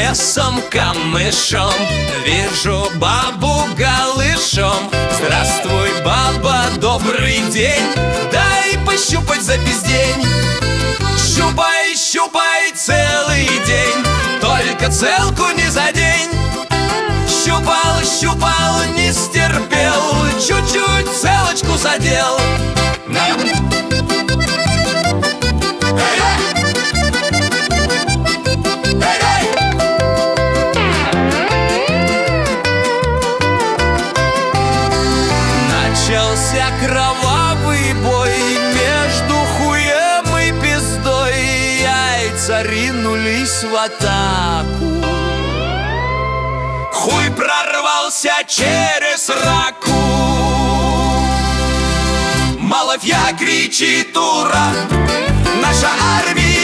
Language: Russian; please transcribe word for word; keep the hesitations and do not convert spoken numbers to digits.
лесом камышом, вижу бабу голышом. Здравствуй, баба, добрый день, дай пощупать за пиздень. Щупай, щупай целый день, только целку не задень. Щупал, щупал, не стерпел, чуть-чуть целочку задел. Начался кровавый бой между хуем и пиздой. Яйца ринулись в атаку. Хуй прорвался через раку. Малафья кричит ура, наша армия